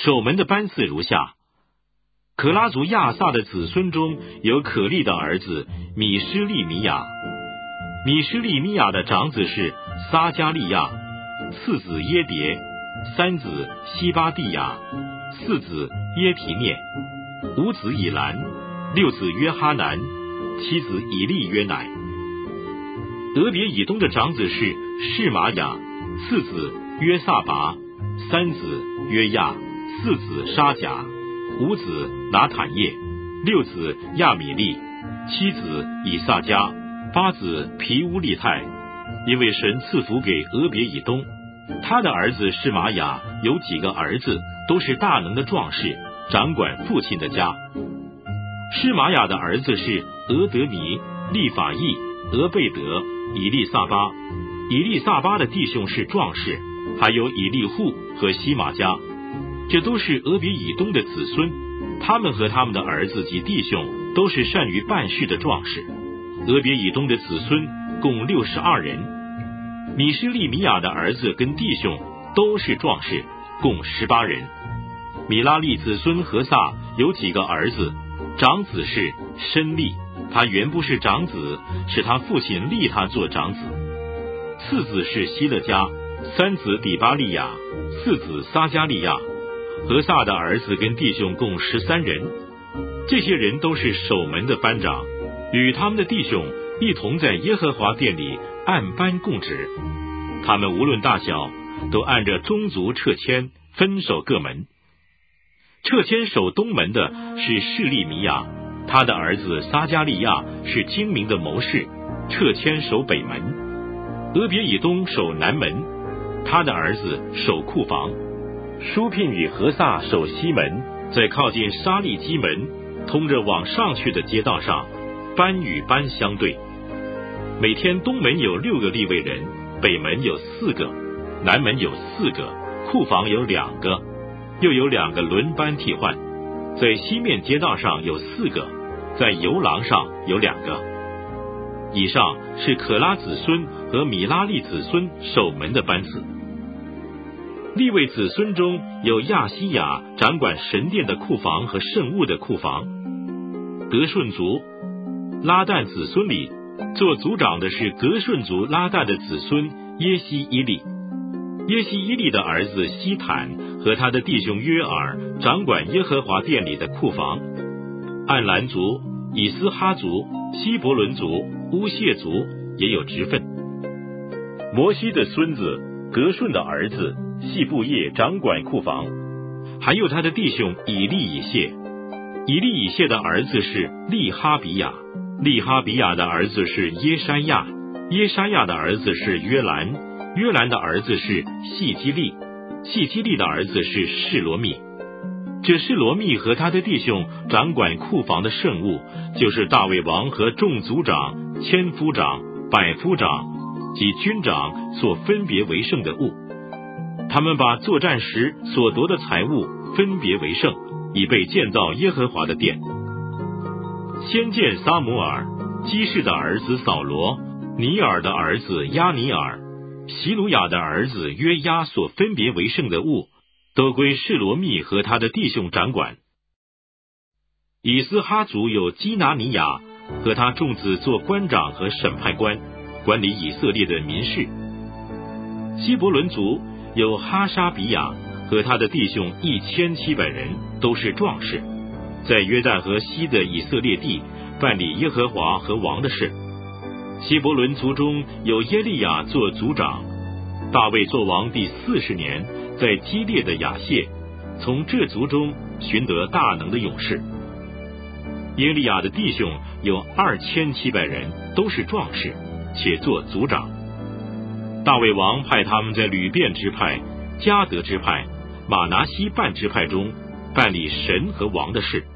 守门的班次如下：可拉族亚萨的子孙中有可利的儿子米施利米亚，米施利米亚的长子是撒加利亚，次子耶迭，三子西巴蒂亚，四子耶提涅，五子以兰，六子约哈南，七子以利约乃。俄别以东的长子是示玛雅，次子约萨拔，三子约亚，四子沙甲，五子拿坦叶，六子亚米利，七子以萨迦，八子皮乌利泰。因为神赐福给俄别以东，他的儿子示玛雅有几个儿子，都是大能的壮士，掌管父亲的家。示玛雅的儿子是俄德尼、利法义、俄贝德、以利萨巴。以利萨巴的弟兄是壮士，还有以利户和西玛加，这都是俄别以东的子孙。他们和他们的儿子及弟兄都是善于办事的壮士。俄别以东的子孙共62人。米施利米亚的儿子跟弟兄都是壮士，共18人。米拉利子孙何撒有几个儿子，长子是申利，他原不是长子，是他父亲立他做长子。次子是希勒家，三子底巴利亚，四子撒加利亚。何撒的儿子跟弟兄共13人，这些人都是守门的班长，与他们的弟兄一同在耶和华殿里按班供职。他们无论大小，都按着宗族撤迁，分守各门。撤迁守东门的是示利米亚，他的儿子撒加利亚是精明的谋士，撤迁守北门。俄别以东守南门，他的儿子守库房。舒聘与何撒守西门，在靠近沙利基门通着往上去的街道上，班与班相对。每天东门有6个利未人，北门有4个，南门有4个，库房有2个，又有2个轮班替换。在西面街道上有4个，在游廊上有2个。以上是可拉子孙和米拉利子孙守门的班次。利未子孙中有亚西亚掌管神殿的库房和圣物的库房。得顺族拉旦子孙里做族长的是革顺族拉旦的子孙耶西伊利。耶西伊利的儿子西坦和他的弟兄约尔掌管耶和华殿里的库房。暗兰族、以斯哈族、希伯伦族、乌谢族也有职分。摩西的孙子革顺的儿子细布叶掌管库房，还有他的弟兄以利以谢。以利以谢的儿子是利哈比亚，利哈比亚的儿子是耶筛亚，耶筛亚的儿子是约兰，约兰的儿子是细基利，细基利的儿子是示罗密。这示罗密和他的弟兄掌管库房的圣物，就是大卫王和众族长、千夫长、百夫长及军长所分别为圣的物。他们把作战时所得的财物分别为圣，以备建造耶和华的殿。先见撒母耳、基士的儿子扫罗、尼尔的儿子亚尼尔、席鲁雅的儿子约押所分别为圣的物，都归示罗密和他的弟兄掌管。以斯哈族有基拿尼亚和他众子做官长和审判官，管理以色列的民事。希伯伦族有哈沙比亚和他的弟兄1700人，都是壮士，在约旦河西的以色列地办理耶和华和王的事。希伯伦族中有耶利亚做族长。大卫做王第40年，在基列的亚谢，从这族中寻得大能的勇士。耶利亚的弟兄有2700人，都是壮士，且做族长。大卫王派他们在吕便支派、迦得支派、马拿西半支派中办理神和王的事。